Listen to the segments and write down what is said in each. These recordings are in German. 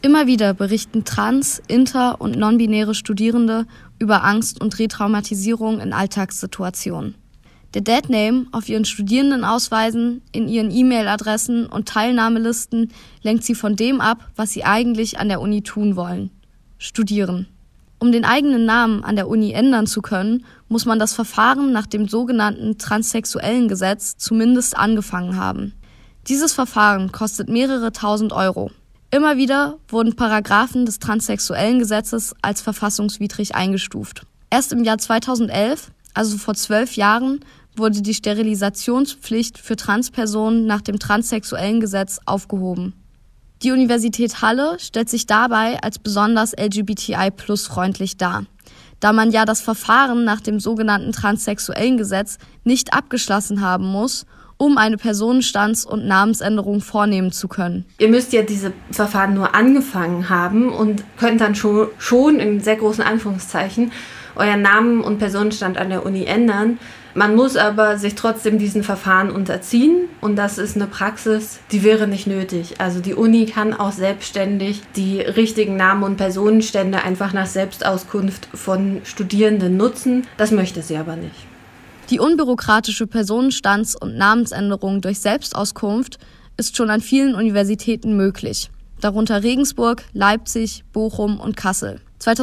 Immer wieder berichten trans-, inter- und non-binäre Studierende über Angst und Retraumatisierung in Alltagssituationen. Der Deadname auf ihren Studierendenausweisen, in ihren E-Mail-Adressen und Teilnahmelisten lenkt sie von dem ab, was sie eigentlich an der Uni tun wollen: studieren. Um den eigenen Namen an der Uni ändern zu können, muss man das Verfahren nach dem sogenannten transsexuellen Gesetz zumindest angefangen haben. Dieses Verfahren kostet mehrere tausend Euro. Immer wieder wurden Paragraphen des transsexuellen Gesetzes als verfassungswidrig eingestuft. Erst im Jahr 2011, also vor 12 Jahren, wurde die Sterilisationspflicht für Transpersonen nach dem transsexuellen Gesetz aufgehoben. Die Universität Halle stellt sich dabei als besonders LGBTI+-freundlich dar, da man ja das Verfahren nach dem sogenannten transsexuellen Gesetz nicht abgeschlossen haben muss, um eine Personenstands- und Namensänderung vornehmen zu können. Ihr müsst ja diese Verfahren nur angefangen haben und könnt dann schon in sehr großen Anführungszeichen euren Namen und Personenstand an der Uni ändern. Man muss aber sich trotzdem diesen Verfahren unterziehen und das ist eine Praxis, die wäre nicht nötig. Also die Uni kann auch selbstständig die richtigen Namen und Personenstände einfach nach Selbstauskunft von Studierenden nutzen. Das möchte sie aber nicht. Die unbürokratische Personenstands- und Namensänderung durch Selbstauskunft ist schon an vielen Universitäten möglich, darunter Regensburg, Leipzig, Bochum und Kassel.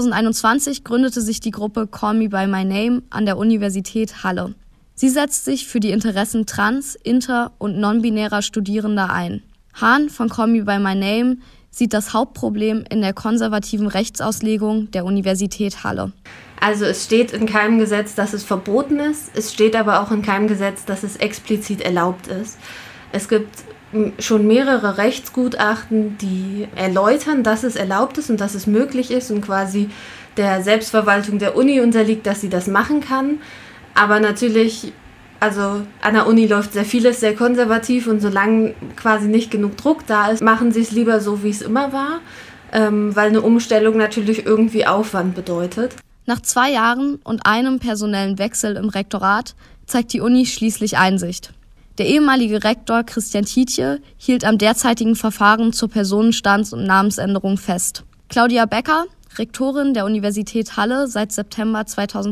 2021 gründete sich die Gruppe Call Me by My Name an der Universität Halle. Sie setzt sich für die Interessen trans-, inter- und non-binärer Studierender ein. Hahn von Call Me by My Name sieht das Hauptproblem in der konservativen Rechtsauslegung der Universität Halle. Also es steht in keinem Gesetz, dass es verboten ist. Es steht aber auch in keinem Gesetz, dass es explizit erlaubt ist. Es gibt schon mehrere Rechtsgutachten, die erläutern, dass es erlaubt ist und dass es möglich ist und quasi der Selbstverwaltung der Uni unterliegt, dass sie das machen kann. Aber natürlich, also an der Uni läuft sehr vieles sehr konservativ und solange quasi nicht genug Druck da ist, machen sie es lieber so, wie es immer war, weil eine Umstellung natürlich irgendwie Aufwand bedeutet. Nach 2 Jahren und einem personellen Wechsel im Rektorat zeigt die Uni schließlich Einsicht. Der ehemalige Rektor Christian Tiedje hielt am derzeitigen Verfahren zur Personenstands- und Namensänderung fest. Claudia Becker, Rektorin der Universität Halle seit September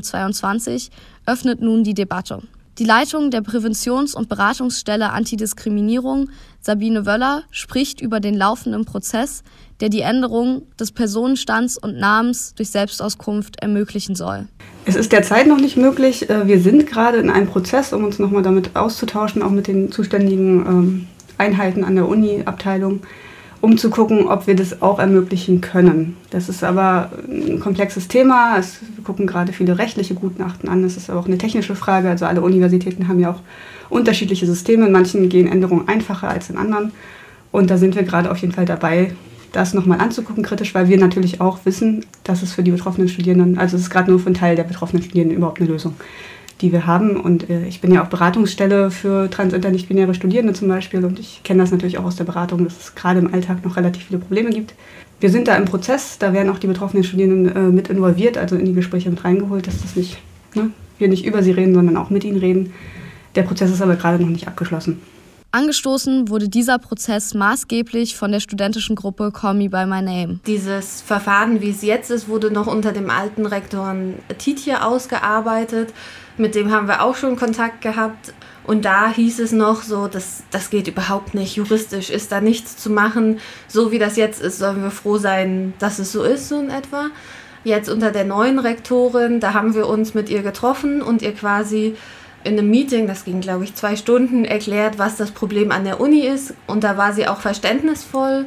2022, öffnet nun die Debatte. Die Leitung der Präventions- und Beratungsstelle Antidiskriminierung, Sabine Wöller, spricht über den laufenden Prozess, der die Änderung des Personenstands und Namens durch Selbstauskunft ermöglichen soll. Es ist derzeit noch nicht möglich. Wir sind gerade in einem Prozess, um uns nochmal damit auszutauschen, auch mit den zuständigen Einheiten an der Uni-Abteilung, um zu gucken, ob wir das auch ermöglichen können. Das ist aber ein komplexes Thema. Wir gucken gerade viele rechtliche Gutachten an. Es ist auch eine technische Frage. Also alle Universitäten haben ja auch unterschiedliche Systeme. In manchen gehen Änderungen einfacher als in anderen. Und da sind wir gerade auf jeden Fall dabei, das nochmal anzugucken, kritisch, weil wir natürlich auch wissen, dass es für die betroffenen Studierenden, also es ist gerade nur für einen Teil der betroffenen Studierenden überhaupt eine Lösung, die wir haben. Und ich bin ja auch Beratungsstelle für trans- und nicht-binäre Studierende zum Beispiel und ich kenne das natürlich auch aus der Beratung, dass es gerade im Alltag noch relativ viele Probleme gibt. Wir sind da im Prozess, da werden auch die betroffenen Studierenden mit involviert, also in die Gespräche mit reingeholt, dass das nicht, wir nicht über sie reden, sondern auch mit ihnen reden. Der Prozess ist aber gerade noch nicht abgeschlossen. Angestoßen wurde dieser Prozess maßgeblich von der studentischen Gruppe Call Me by My Name. Dieses Verfahren, wie es jetzt ist, wurde noch unter dem alten Rektor Tiedje ausgearbeitet. Mit dem haben wir auch schon Kontakt gehabt. Und da hieß es noch so, das geht überhaupt nicht. Juristisch ist da nichts zu machen. So wie das jetzt ist, sollen wir froh sein, dass es so ist, so in etwa. Jetzt unter der neuen Rektorin, da haben wir uns mit ihr getroffen und ihr quasi in einem Meeting, das ging glaube ich 2 Stunden, erklärt, was das Problem an der Uni ist. Und da war sie auch verständnisvoll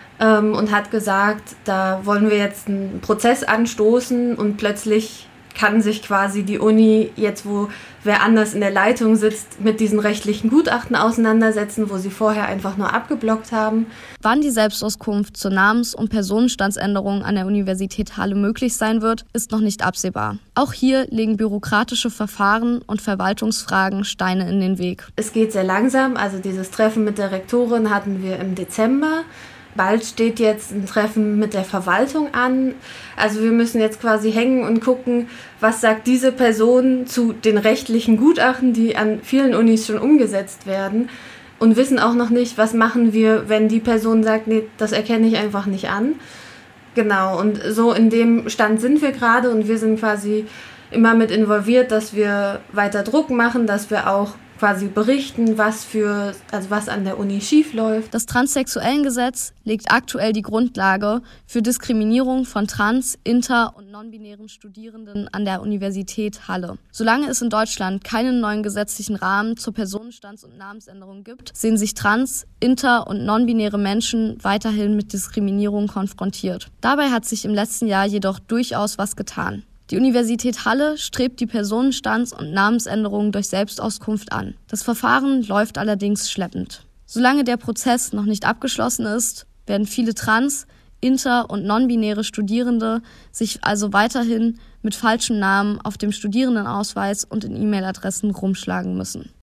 und hat gesagt, da wollen wir jetzt einen Prozess anstoßen und plötzlich kann sich quasi die Uni jetzt, wo wer anders in der Leitung sitzt, mit diesen rechtlichen Gutachten auseinandersetzen, wo sie vorher einfach nur abgeblockt haben. Wann die Selbstauskunft zur Namens- und Personenstandsänderung an der Universität Halle möglich sein wird, ist noch nicht absehbar. Auch hier legen bürokratische Verfahren und Verwaltungsfragen Steine in den Weg. Es geht sehr langsam, also dieses Treffen mit der Rektorin hatten wir im Dezember. Bald steht jetzt ein Treffen mit der Verwaltung an. Also wir müssen jetzt quasi hängen und gucken, was sagt diese Person zu den rechtlichen Gutachten, die an vielen Unis schon umgesetzt werden. und wissen auch noch nicht, was machen wir, wenn die Person sagt, nee, das erkenne ich einfach nicht an. Genau, und so in dem Stand sind wir gerade und wir sind quasi immer mit involviert, dass wir weiter Druck machen, dass wir auch quasi berichten, was an der Uni schief läuft. Das Transsexuellengesetz legt aktuell die Grundlage für Diskriminierung von trans-, inter- und non-binären Studierenden an der Universität Halle. Solange es in Deutschland keinen neuen gesetzlichen Rahmen zur Personenstands- und Namensänderung gibt, sehen sich trans-, inter- und non-binäre Menschen weiterhin mit Diskriminierung konfrontiert. Dabei hat sich im letzten Jahr jedoch durchaus was getan. Die Universität Halle strebt die Personenstands- und Namensänderung durch Selbstauskunft an. Das Verfahren läuft allerdings schleppend. Solange der Prozess noch nicht abgeschlossen ist, werden viele trans-, inter- und non-binäre Studierende sich also weiterhin mit falschen Namen auf dem Studierendenausweis und in E-Mail-Adressen rumschlagen müssen.